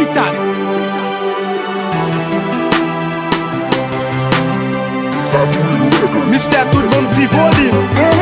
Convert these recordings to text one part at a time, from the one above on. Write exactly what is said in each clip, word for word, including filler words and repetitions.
Capital. Mystère tout le monde dit volume.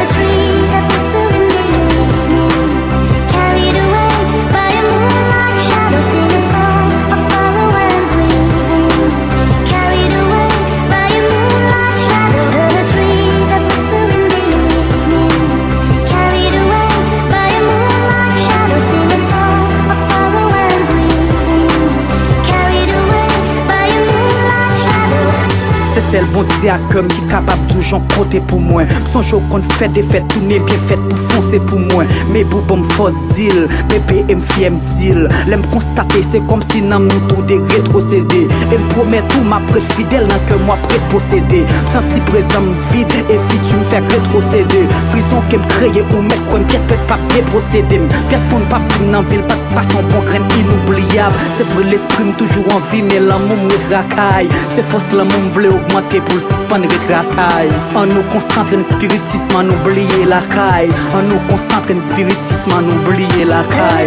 C'est le bon Dieu comme qui est capable de toujours compter pour moi. Son jour qu'on fait des fêtes, tout n'est bien fait pour foncer pour moi. Mais pour bon force deal, bébé me fier me deal. L'aime constater, c'est comme si dans nous tout des rétrocédés. Et me promet tout ma prête fidèle dans que moi prêt posséder. Senti présent vide et fi tu me fais rétrocéder. Prison qui me créer ou mettre quoi une pièce peut pas bien procéder. Pièce pour ne pas vivre dans ville, pas de passion bon grain inoubliable. C'est vrai l'esprit me toujours en vie, mais l'amour me racaille. C'est force l'amour me voulait augmenter pour le suspendre retrataille. On nous concentre en spiritisme, on oublier la caille. On nous concentre en spiritisme, on oublier la caille.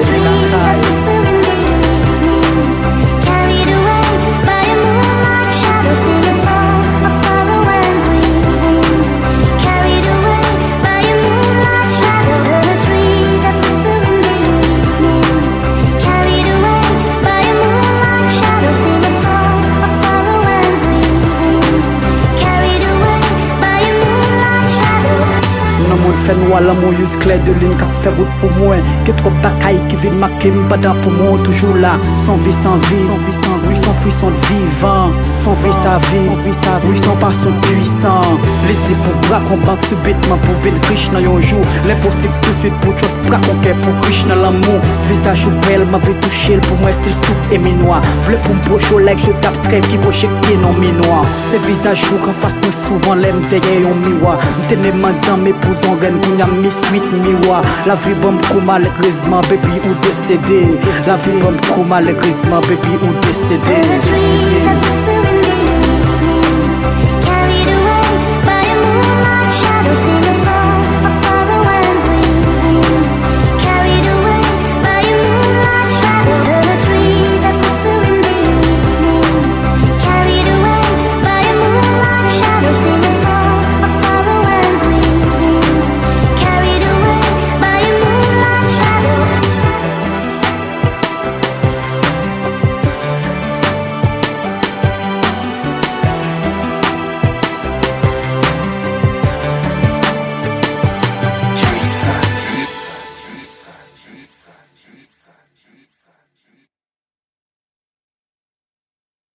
Fait noir l'amour use clair de lune qui fait route pour moi. Que trop bataille qui vient marquer m'bada pour moi. Toujours là, sans vie, sans vie, sans vie, sans vie, sans fruit, de vivant. Sans vie, sa vie, sans vie, sa vie, sans passion puissant. Laissez pour bras qu'on banque subitement pour vivre riche dans un jour. L'impossible tout de suite pour chose bras qu'on quête pour riche dans l'amour. Visage ou belle, m'avait touché pour moi c'est le soupe et minois. V'le pour m'proche au like, chose abstraite qui proche qui non minois. Ces visages ou qu'en face moi souvent l'aime derrière un miroir. M'tenez m'en mes pousons reine. Kounya mis street miwa. La vie bombe trop mal grisement baby ou décédé. La vie bombe trop mal grisement baby ou décédé.